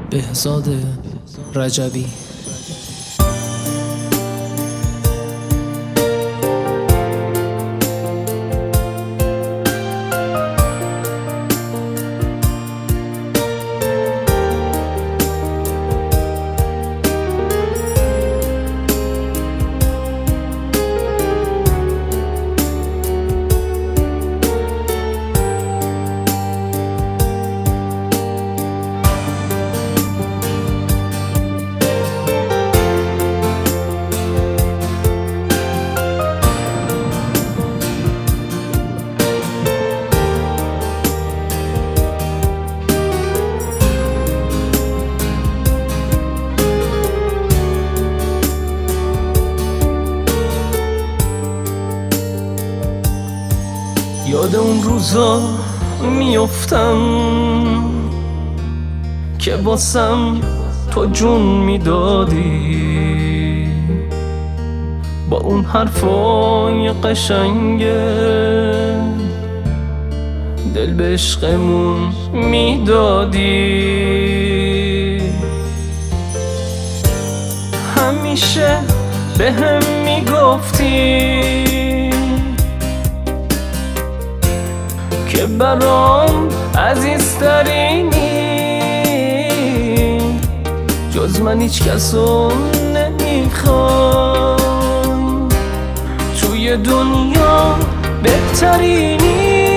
بهزاد رجبی. یاد اون روزا میافتم که واسم تو جون میدادی، با اون حرفای قشنگه دل به عشقمون میدادی. همیشه بهم میگفتی که برام عزیزترینی، جز من هیچ کسو نمیخوام، توی دنیا بهترینی،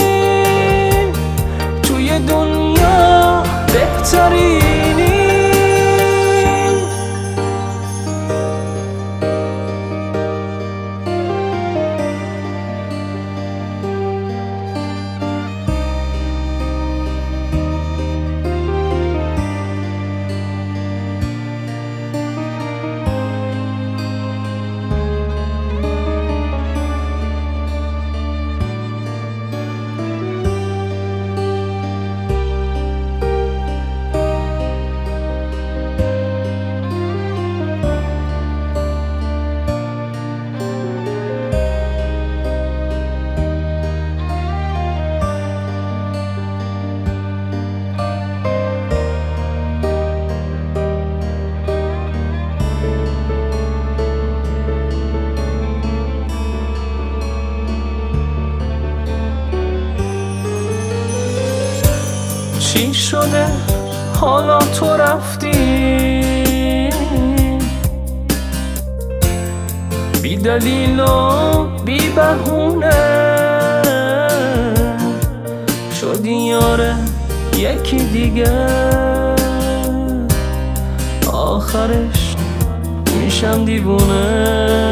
توی دنیا بهترینی. چی شده حالا تو رفتی، بی دلیل و بی بهونه شدی یاره یکی دیگه، آخرش میشم دیوونه.